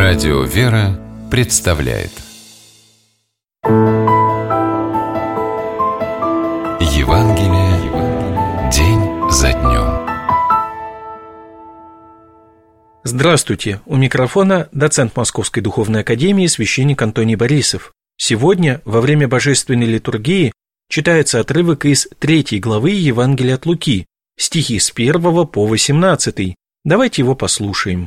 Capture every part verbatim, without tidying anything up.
Радио «Вера» представляет Евангелие день за днем. Здравствуйте! У микрофона доцент Московской Духовной Академии священник Антоний Борисов. Сегодня, во время Божественной литургии, читается отрывок из третьей главы Евангелия от Луки, стихи с первого по восемнадцатый. Давайте его послушаем.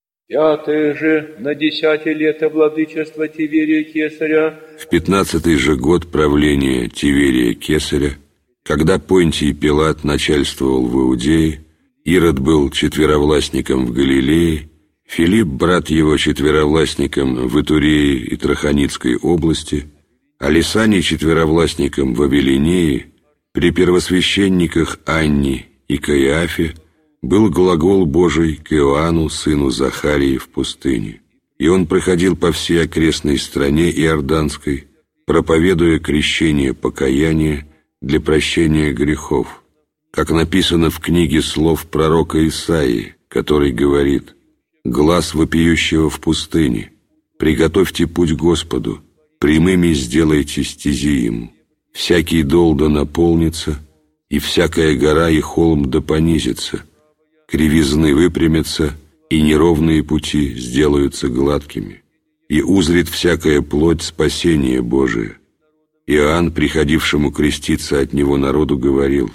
Пятое же на десятое лето владычества Тиверия Кесаря, в пятнадцатый же год правления Тиверия Кесаря, когда Понтий Пилат начальствовал в Иудее, Ирод был четверовластником в Галилее, Филипп, брат его, четверовластником в Итурее и Траханицкой области, а Лисаний четверовластником в Авелинее, при первосвященниках Анне и Каиафе был глагол Божий к Иоанну, сыну Захарии, в пустыне. И он проходил по всей окрестной стране Иорданской, проповедуя крещение покаяния для прощения грехов, как написано в книге слов пророка Исаии, который говорит: «Глас вопиющего в пустыне, приготовьте путь Господу, прямыми сделайте стези ему. Всякий дол да наполнится, и всякая гора и холм да понизится, кривизны выпрямятся, и неровные пути сделаются гладкими, и узрит всякая плоть спасение Божие». Иоанн, приходившему креститься от него народу, говорил: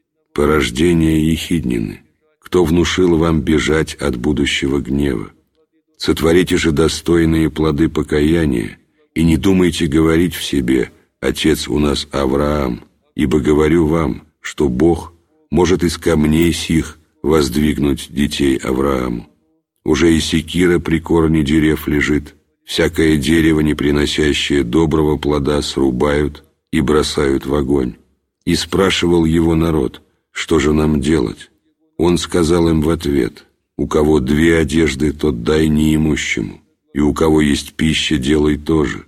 «Порождение ехиднины, кто внушил вам бежать от будущего гнева? Сотворите же достойные плоды покаяния, и не думайте говорить в себе: отец у нас Авраам, ибо говорю вам, что Бог может из камней сих воздвигнуть детей Аврааму. Уже и секира при корне дерев лежит, всякое дерево, не приносящее доброго плода, срубают и бросают в огонь». И спрашивал его народ: «Что же нам делать?» Он сказал им в ответ: «У кого две одежды, тот дай неимущему, и у кого есть пища, делай то же».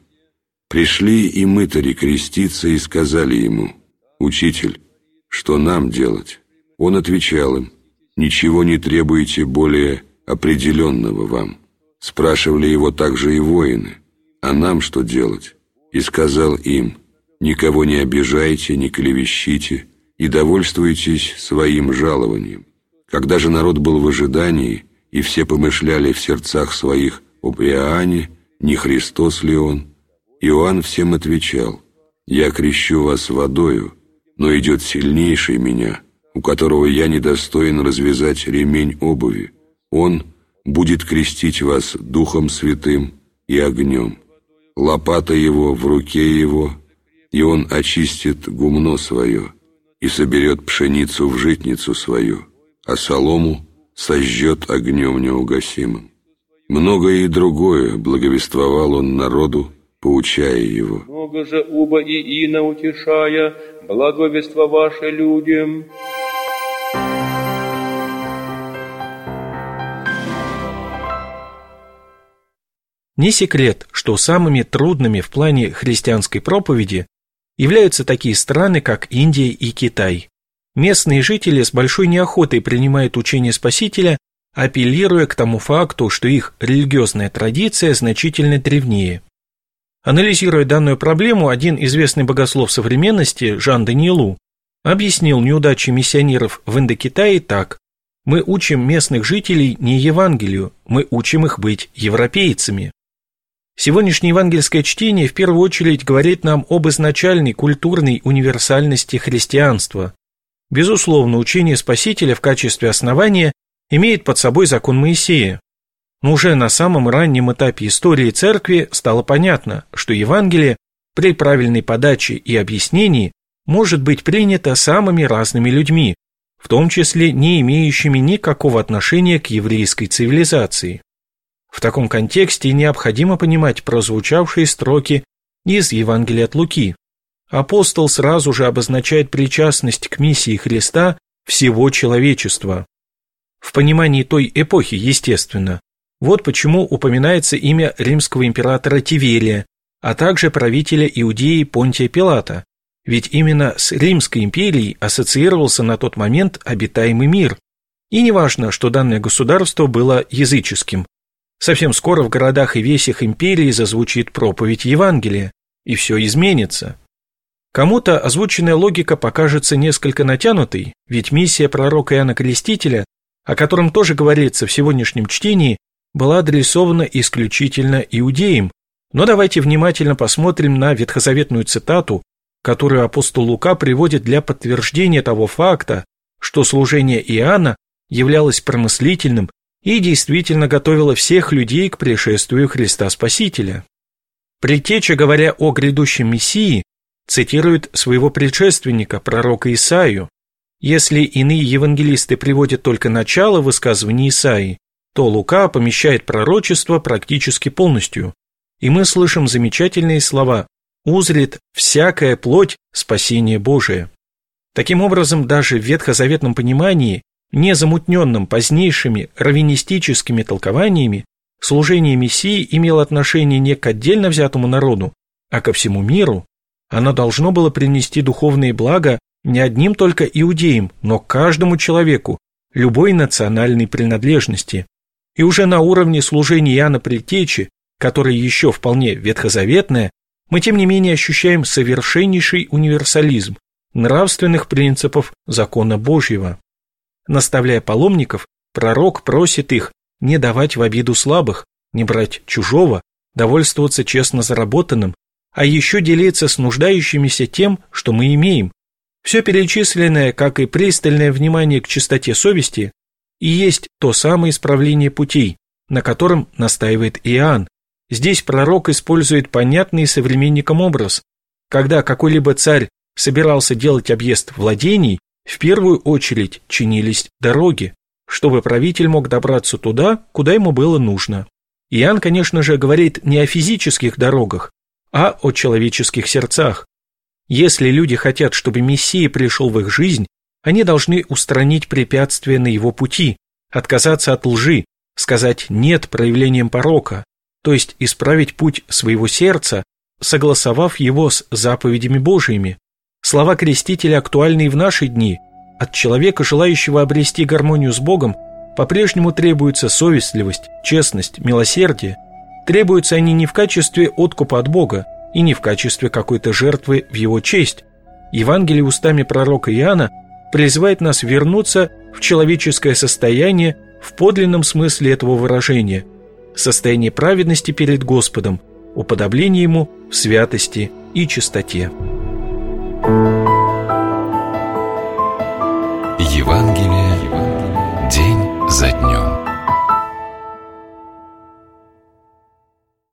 Пришли и мытари креститься и сказали ему: «Учитель, что нам делать?» Он отвечал им: «Ничего не требуете более определенного вам». Спрашивали его также и воины: «А нам что делать?» И сказал им: «Никого не обижайте, не клевещите, и довольствуйтесь своим жалованием». Когда же народ был в ожидании, и все помышляли в сердцах своих об Иоанне, не Христос ли он, Иоанн всем отвечал: «Я крещу вас водою, но идет сильнейший меня, у которого я недостоин развязать ремень обуви. Он будет крестить вас Духом Святым и огнем. Лопата его в руке его, и он очистит гумно свое, и соберет пшеницу в житницу свою, а солому сожжет огнем неугасимым». Многое и другое благовествовал он народу, поучая его. Много же уба и ина утешая, благовество ваше людям. Не секрет, что самыми трудными в плане христианской проповеди являются такие страны, как Индия и Китай. Местные жители с большой неохотой принимают учение Спасителя, апеллируя к тому факту, что их религиозная традиция значительно древнее. Анализируя данную проблему, один известный богослов современности, Жан Даниэлу, объяснил неудачи миссионеров в Индокитае так: «Мы учим местных жителей не Евангелию, мы учим их быть европейцами». Сегодняшнее евангельское чтение в первую очередь говорит нам об изначальной культурной универсальности христианства. Безусловно, учение Спасителя в качестве основания имеет под собой закон Моисея. Но уже на самом раннем этапе истории Церкви стало понятно, что Евангелие при правильной подаче и объяснении может быть принято самыми разными людьми, в том числе не имеющими никакого отношения к еврейской цивилизации. В таком контексте необходимо понимать прозвучавшие строки из Евангелия от Луки. Апостол сразу же обозначает причастность к миссии Христа всего человечества. В понимании той эпохи, естественно. Вот почему упоминается имя римского императора Тиверия, а также правителя Иудеи Понтия Пилата, ведь именно с Римской империей ассоциировался на тот момент обитаемый мир. И неважно, что данное государство было языческим. Совсем скоро в городах и весях империи зазвучит проповедь Евангелия, и все изменится. Кому-то озвученная логика покажется несколько натянутой, ведь миссия пророка Иоанна Крестителя, о котором тоже говорится в сегодняшнем чтении, была адресована исключительно иудеям. Но давайте внимательно посмотрим на ветхозаветную цитату, которую апостол Лука приводит для подтверждения того факта, что служение Иоанна являлось промыслительным и действительно готовило всех людей к пришествию Христа Спасителя. Предтеча, говоря о грядущем Мессии, цитирует своего предшественника, пророка Исаию. Если иные евангелисты приводят только начало высказываний Исаии, то Лука помещает пророчество практически полностью, и мы слышим замечательные слова «узрит всякая плоть спасение Божие». Таким образом, даже в ветхозаветном понимании, не замутненном позднейшими раввинистическими толкованиями, служение Мессии имело отношение не к отдельно взятому народу, а ко всему миру. Оно должно было принести духовные блага не одним только иудеям, но каждому человеку, любой национальной принадлежности. И уже на уровне служения Иоанна Предтечи, которое еще вполне ветхозаветное, мы тем не менее ощущаем совершеннейший универсализм нравственных принципов закона Божьего. Наставляя паломников, пророк просит их не давать в обиду слабых, не брать чужого, довольствоваться честно заработанным, а еще делиться с нуждающимися тем, что мы имеем. Все перечисленное, как и пристальное внимание к чистоте совести, и есть то самое исправление путей, на котором настаивает Иоанн. Здесь пророк использует понятный современникам образ. Когда какой-либо царь собирался делать объезд владений, в первую очередь чинились дороги, чтобы правитель мог добраться туда, куда ему было нужно. Иоанн, конечно же, говорит не о физических дорогах, а о человеческих сердцах. Если люди хотят, чтобы Мессия пришел в их жизнь, они должны устранить препятствия на его пути, отказаться от лжи, сказать «нет» проявлениям порока, то есть исправить путь своего сердца, согласовав его с заповедями Божьими. Слова Крестителя актуальны и в наши дни. От человека, желающего обрести гармонию с Богом, по-прежнему требуется совестливость, честность, милосердие. Требуются они не в качестве откупа от Бога и не в качестве какой-то жертвы в его честь. Евангелие устами пророка Иоанна призывает нас вернуться в человеческое состояние в подлинном смысле этого выражения, состояние праведности перед Господом, уподобление Ему в святости и чистоте. Евангелие день за днем.